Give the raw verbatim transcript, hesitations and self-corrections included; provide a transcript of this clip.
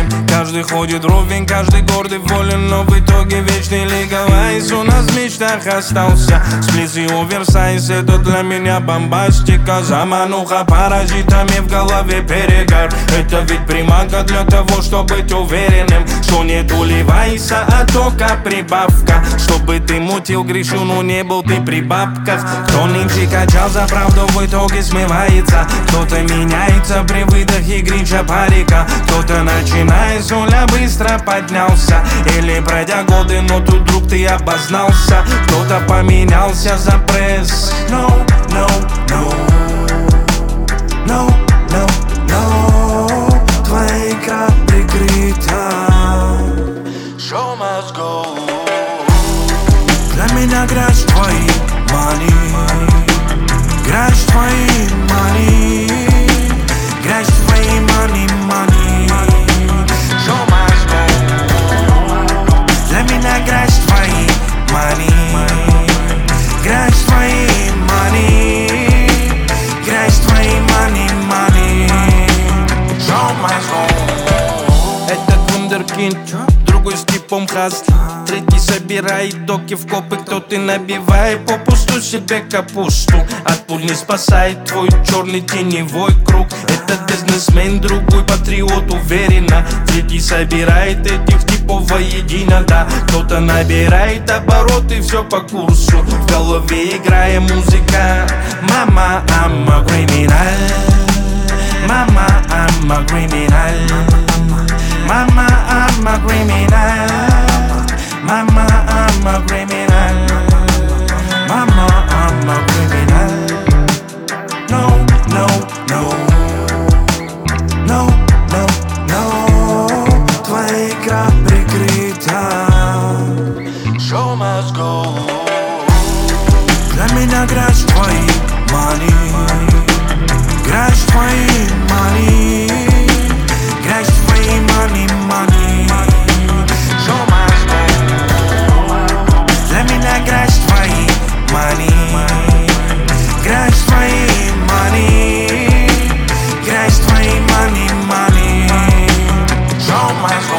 Каждый ходит ровень, каждый гордый волен, но в итоге вечный лиговайс у нас в мечтах остался. Сплит и оверсайз, это для меня бомбастика. Замануха паразитами в голове перегар. Это ведь приманка для того, чтобы быть уверенным, что нет уливайса, а только прибавка. Чтобы ты мутил, грешил, но не был ты при бабках. Кто нынче качал за правду, в итоге смывается. Кто-то меняется при выдохе гринча парика. Кто-то начинает с нуля, быстро поднялся. Или пройдя годы, но тут вдруг ты обознался. Кто-то поменялся за пресс. No, no, no, no, no, no. Твоя игра прикрыта. Show must go. Для меня грязь твои money, грязь твои money, грязь твои money, money. Show must go. Для меня грязь твои money, грязь твои money, грязь твои money, money. Show must go. Этот вундеркинд, другой с типом хастла. Третий собирает доки в копы, кто-то набивает попусту себе капусту. От пуль не спасает твой черный теневой круг. Этот бизнесмен, другой патриот уверенно. Третий собирает этих типов воедино, да. Кто-то набирает обороты, все по курсу. В голове играя музыка. Мама, I'm a criminal. Мама, I'm a criminal. Mama, I'm a criminal. Mama, I'm a criminal. Mama, I'm a criminal. No, no, no. No, no, no. Твоя игра прикрыта. Show must go. Для меня грязь твои money, грязь твои money, грязь твои money, money. Show must go. Для меня грязь твои money, грязь твои money, грязь твои money, money. Show must go.